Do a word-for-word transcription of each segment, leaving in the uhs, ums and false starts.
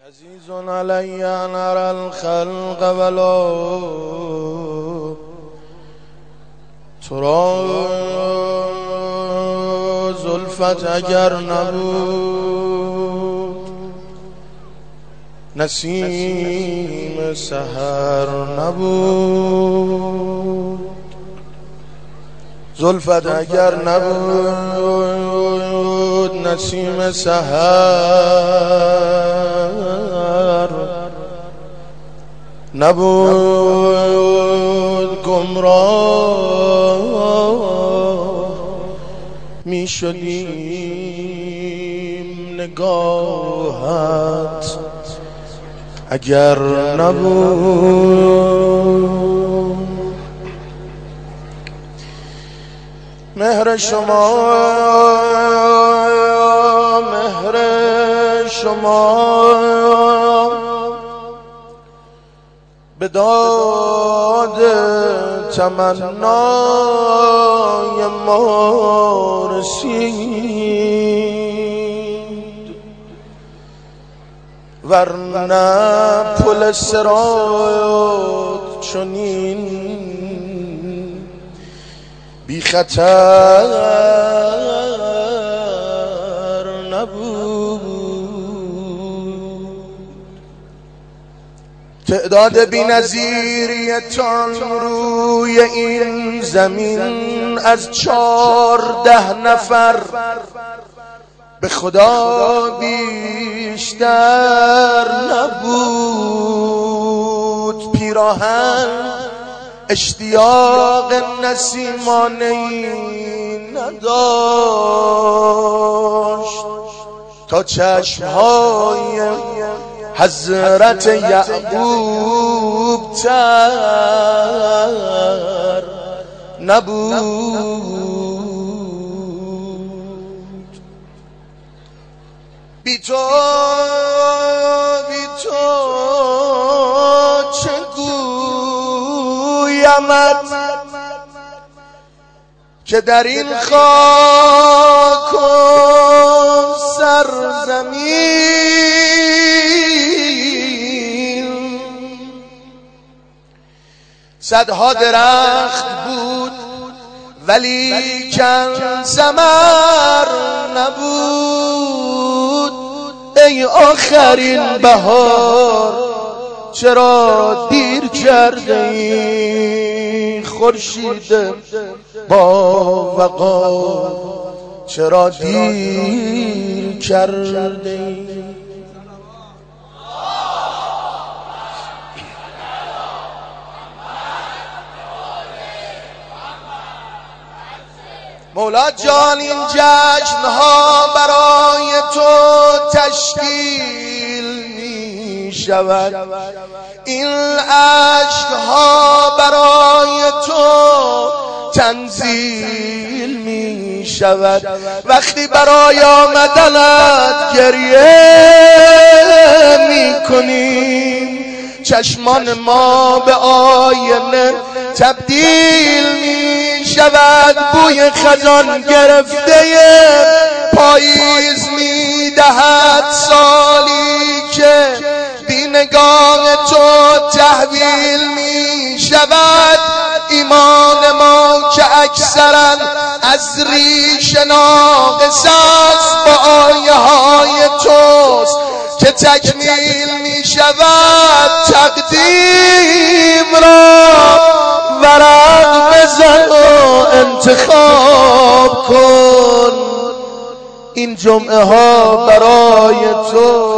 عزیز علی ان اری الخلق ولا ترا زلفت اگر نبود نسیم سحر نبود زلفت اگر نبود نسیم سحر نبود گمراه می شدیم نگاهت اگر نبود مهر شما مهر شما به داد تمنای ما رسید ورنه پل صراط چنین بی خطر نبود. تعداد بی‌نظیریتان روی این زمین از چهارده نفر به خدا بیشتر نبود. پیراهن اشتیاق نسیمانه‌ای نداشت تا چشمهای حضرت یعقوب تر نبود. بی تو بی تو چه گویمت که در این خاک و سرزمین صدها درخت بود ولی کن ثمر نبود. ای آخرین بهار چرا دیر کرده ای؟ خورشید با وقار چرا دیر کرده ای؟ مولا جان این جشنها برای تو تشکیل می شود، این عشقها برای تو تنزیل می شود. وقتی برای آمدنت گریه می کنیم چشمان ما به آینه تبدیل می شود. بوی خزان گرفته پاییز می دهد سالی که بی نگاه تو تحویل می شود. ایمان ما که اکثرا از ریش ناقص است با آیه های توست که تکمیل می شود. تقدیم را ورق بزن و انتخاب کن، این جمعه ها برای تو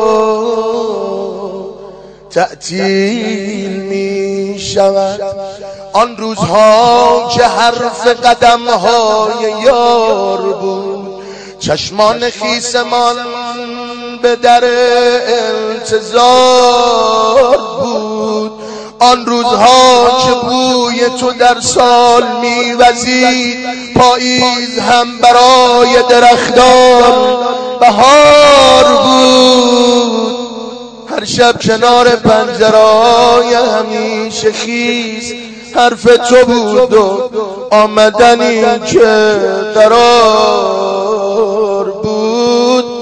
تعطیل می شود. آن روزها که حرف قدم های یار بود چشمان خیسمان به در انتظار بود. آن روزها که بوی تو در سال میوزید پاییز هم برای درختان بهار بود. هر شب کنار پنجره‌های همیشه خیز حرف تو بود و آمدنی که قرار بود.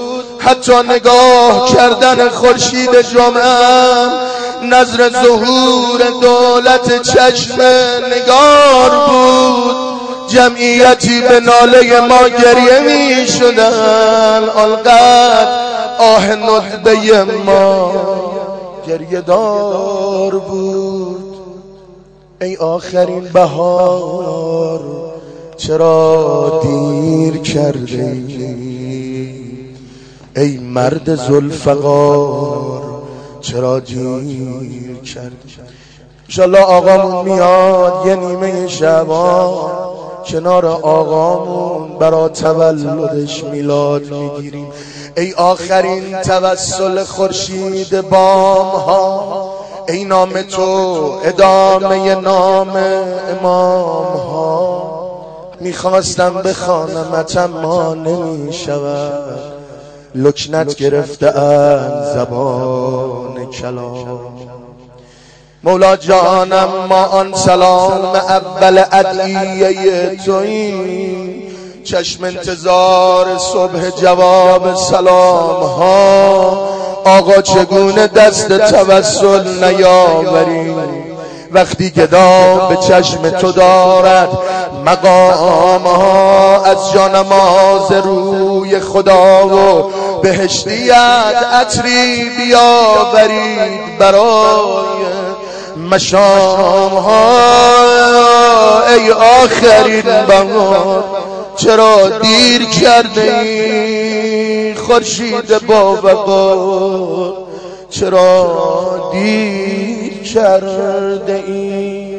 حتی نگاه کردن خورشید جمعه نظر ظهور دولت چشم نگار بود. جمعیتی به ناله ما گریه می شدن، آنقدر آه ندبه ما گریه دار بود. ای آخرین بهار چرا دیر کرده ای؟ ای مرد ذوالفقار چرا دیر کردی؟ انشالله آقامون میاد یه نیمه شبان کنار آقامون برا تولدش میلاد میگیریم. ای آخرین توسل خورشید بام ها، ای نام تو ادامه نام امام ها. میخواستم بخوانمت اما نمیشود، لکنت گرفته از زبان کلام. مولا جانم ما آن سلام اول ادعیه تویی، چشم انتظار صبح جواب سلام ها. آقا چگونه دست توسل نیاوری وقتی گدا به چشم تو دارد مقام ها؟ از جانماز روی خدا و بهشتیت عطری بیاورید برای مشام ها. ای آخرین بهار چرا دیر کرده ای؟ خورشید با وقار چرا دیر کرده ای؟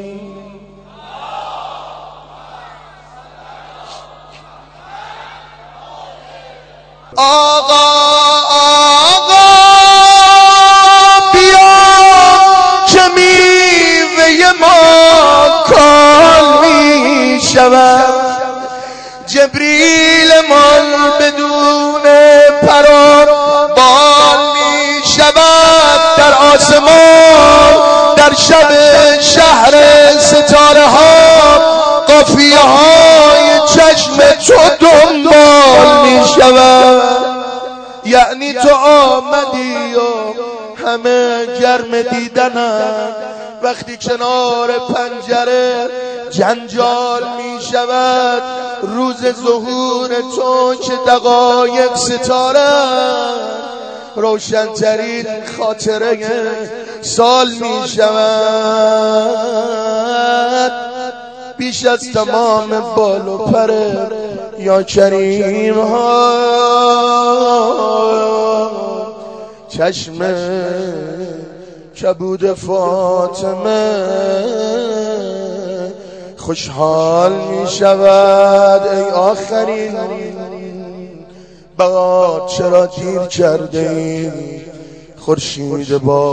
آقا آقا بیا که میوه ما کال می شود. جبریل مال بدون پرار بال می شود در آسمان. در شب شهر ستاره ها قافیه های چشم تو دنبال می شود. یعنی تو آمدی و همه گرم دیدنند، وقتی کنار پنجره جنجال می شود. روز ظهور تو که دقایق ستاره روشنترین خاطره سال می شود. بیش از تمام بال و پر یا کریم ها چشم کبود فاطمه خوشحال می شود. ای آخرین بهار چرا دیر کرده ای؟ خورشید با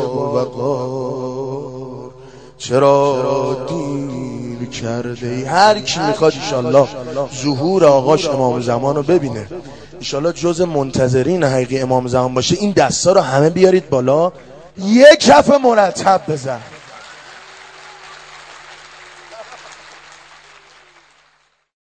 وقار چرا دیر کرده ای؟ هر کی میخواد انشالله ظهور آقاش امام زمان رو ببینه، انشالله جز منتظرین حقیقی امام زمان باشه، این دستا رو همه بیارید بالا، یک کف مرتب بزن.